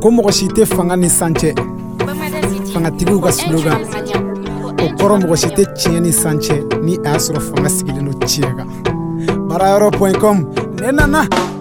ko mɔgɔ si tɛ fanga ni san cɛ fangatigiw ka slogan o kɔrɔ mɔgɔ si tɛ tiɲɛ ni san cɛ ni a y'a sɔrɔ fanga sigilen don tiɲɛ kan baarayɔrɔ.com ne nana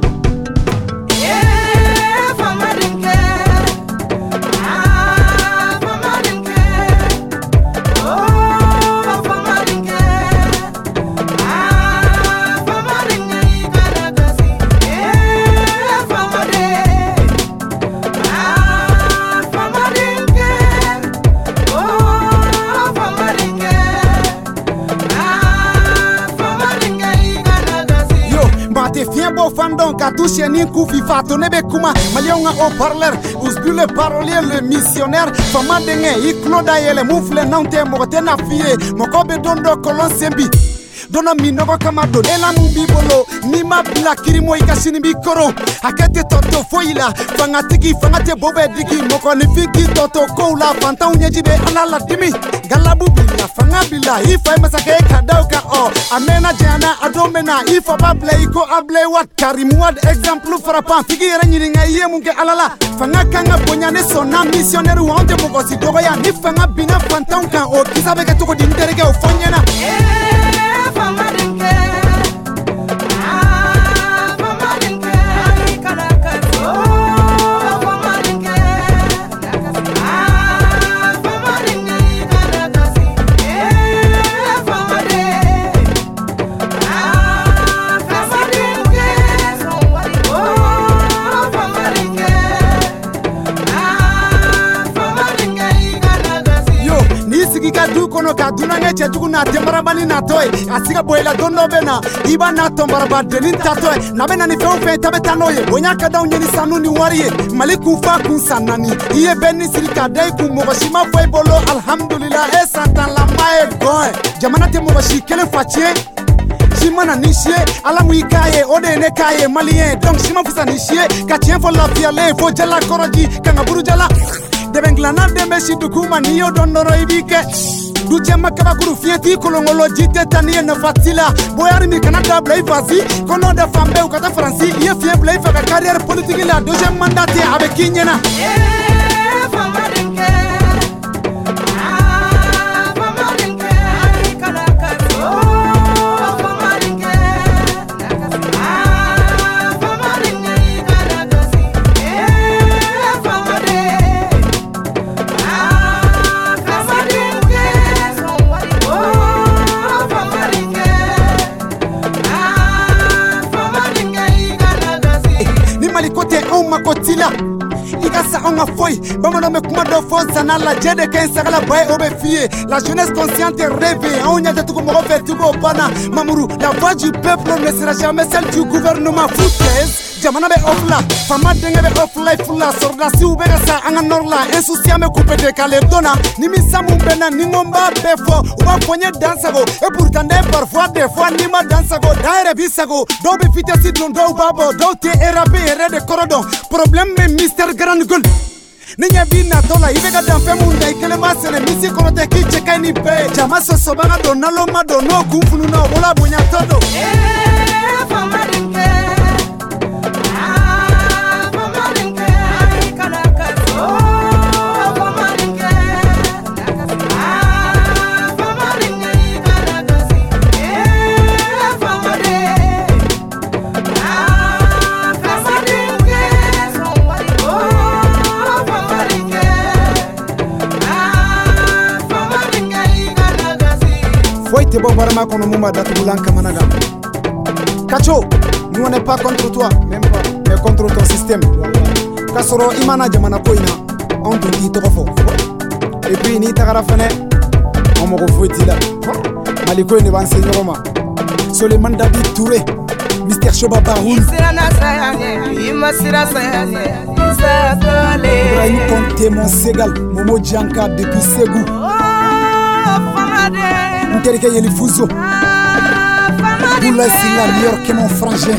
Fandon ka touché ni koufi fato nebe kuma malionga au parleur usbu le parolier le missionnaire fama denge i kloda yele mufle nante mogote na fie mokobe dondo kolon sembi dono minogo kama do ela mubibolo ni mabla kirimo ikashini bikoro akete toto foila fangate bobe digi moko ni fiki toto koula fanta unyejibe alala dimi galabu bila fanga bila ifa masake kadauka o amena jana adomena ifa bable iko able wat karimwad exemple frappant figi renyi ngai munge alala fanga kanga bonyane sona missionnaire wonde moko si dogoya ni fanga bina fanta unka o kisabe ke toko dinterege o fonyena du kono ka dunange chejugu na tembarabani na toy asiga boyla dondo bena iba na tombaraba delin tatoy na bena ni fe tabeta noye bonya kada unyeni sanu ni wariye maliku fa kun sanani iye beni sirika dai ku mogashima foi bolo alhamdulillah e satan la mae goy jamana te mogashi kele fachie Simana nishie ala muikaye ode ne kaye malien donc sima fusa nishie ka tien fo la fiale fo jala koroji kanga buru jala debenglana dembe shidukuma niyo dondoro ibike duche makaba kuru fieti kolongolo jite taniye na fatila boyari mi kanada blay vazi kono de fambe ukata franci ye fie blay fa carrière politique la deuxième mandat avec kinyena Kotila Igasa onga foi Bamano me kumado fonsa na la jede kensa la bae obe fie La jeunesse consciente rêve Aounya de tuko moro fait tuko bana Mamourou La voix du peuple ne sera jamais celle du gouvernement foutaise Jamana be ofla Fama denge be ofla ifula Sorda si ubega sa anga norla Insoucia me coupe de caledona Nimi samu bena ningomba befo Uba fonye dansago Et pourtant parfois des fois nima dansago Daire bisago Dobe fite si dondo babo Dote erabe ere de korodon Problème me mystère grande gueule Ninya bina tola ibega dampe munda ikele masene misi konote kiche kaini pe Jama soso baga donalo madono kufunu na obola bunya todo Fama dinke Te bon barama kono muma datulan kamanaga Kacho, nous on n'est pas contre toi, même pas, mais contre ton système. Kasoro imana jamana koina, on te dit trop fort. Et puis ni tagara fene, on me refouille là. Maliko ne va enseigner Roma. Soleiman David Touré, Mr. Shoba Baroun. Ibrahim Conte mon Ségal, Momo Djanka depuis Ségou. Nterike yeli fuso Boula Silla meilleur que mon frangin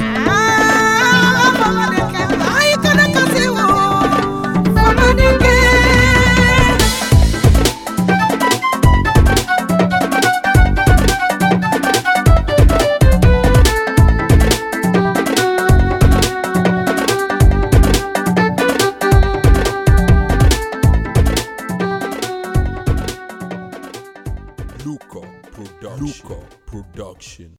Luco Production.